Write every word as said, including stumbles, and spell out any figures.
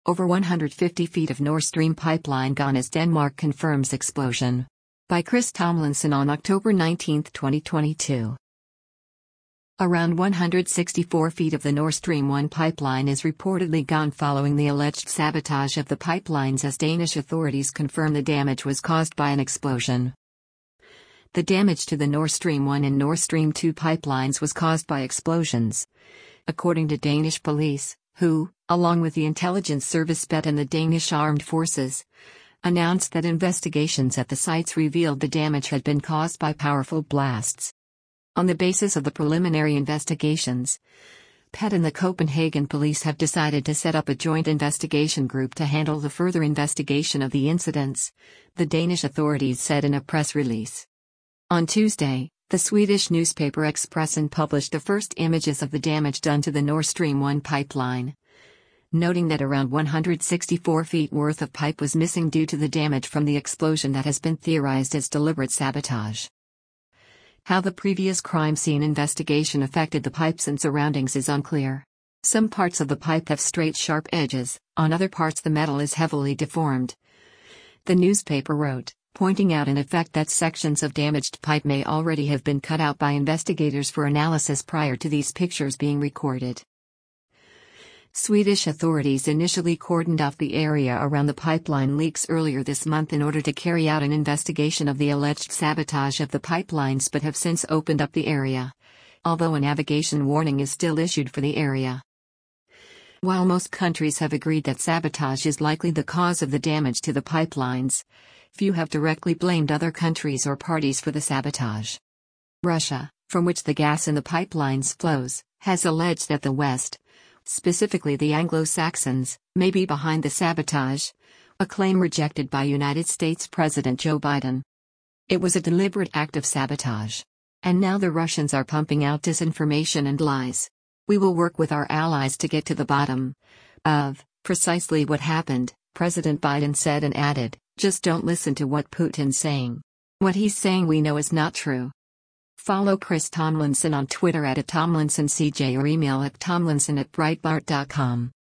Over one hundred fifty feet of Nord Stream pipeline gone as Denmark confirms explosion. By Chris Tomlinson on October nineteenth, twenty twenty-two. Around one hundred sixty-four feet of the Nord Stream one pipeline is reportedly gone following the alleged sabotage of the pipelines, as Danish authorities confirm the damage was caused by an explosion. The damage to the Nord Stream one and Nord Stream two pipelines was caused by explosions, according to Danish police, who, along with the intelligence service B E T and the Danish Armed Forces, announced that investigations at the sites revealed the damage had been caused by powerful blasts. On the basis of the preliminary investigations, P E T and the Copenhagen police have decided to set up a joint investigation group to handle the further investigation of the incidents, the Danish authorities said in a press release. On Tuesday, the Swedish newspaper Expressen published the first images of the damage done to the Nord Stream one pipeline, noting that around one hundred sixty-four feet worth of pipe was missing due to the damage from the explosion that has been theorized as deliberate sabotage. How the previous crime scene investigation affected the pipes and surroundings is unclear. Some parts of the pipe have straight, sharp edges, on other parts the metal is heavily deformed, the newspaper wrote, pointing out in effect that sections of damaged pipe may already have been cut out by investigators for analysis prior to these pictures being recorded. Swedish authorities initially cordoned off the area around the pipeline leaks earlier this month in order to carry out an investigation of the alleged sabotage of the pipelines, but have since opened up the area, although a navigation warning is still issued for the area. While most countries have agreed that sabotage is likely the cause of the damage to the pipelines, few have directly blamed other countries or parties for the sabotage. Russia, from which the gas in the pipelines flows, has alleged that the West, specifically the Anglo-Saxons, may be behind the sabotage, a claim rejected by United States President Joe Biden. It was a deliberate act of sabotage. And now the Russians are pumping out disinformation and lies. We will work with our allies to get to the bottom of precisely what happened, President Biden said, and added, "Just don't listen to what Putin's saying. What he's saying we know is not true." Follow Chris Tomlinson on Twitter at, at TomlinsonCJ or email at tomlinson at breitbart dot com.